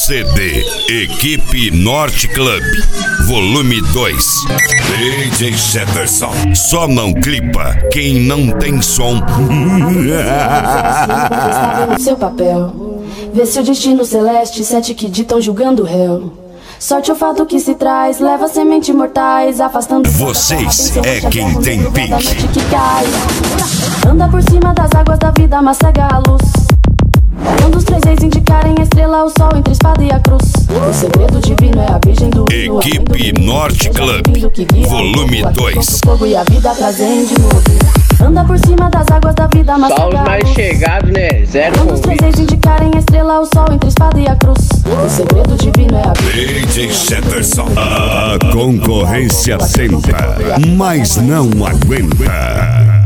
CD Equipe Norte Club, volume 2. DJ Jefferson. Só não clipa quem não tem som. Seu papel, vê se o destino celeste, sete que ditam julgando o réu. Sorte é o fato que se traz, leva semente mortais, afastando. Vocês é quem tem pique. Anda por cima das águas da vida, mas cega a luz. Quando os três reis indicarem a estrela, o sol entre a espada e a cruz. O segredo divino é a virgem do Equipe Norte Club, volume 2. Fogo e a vida trazem de novo. Anda por cima das águas da vida, mas só os mais chegados, né? Zero quando os três reis indicarem a estrela, o sol entre a espada e a cruz. O segredo divino é a virgem. DJ Jefferson. A concorrência senta, mas não aguenta.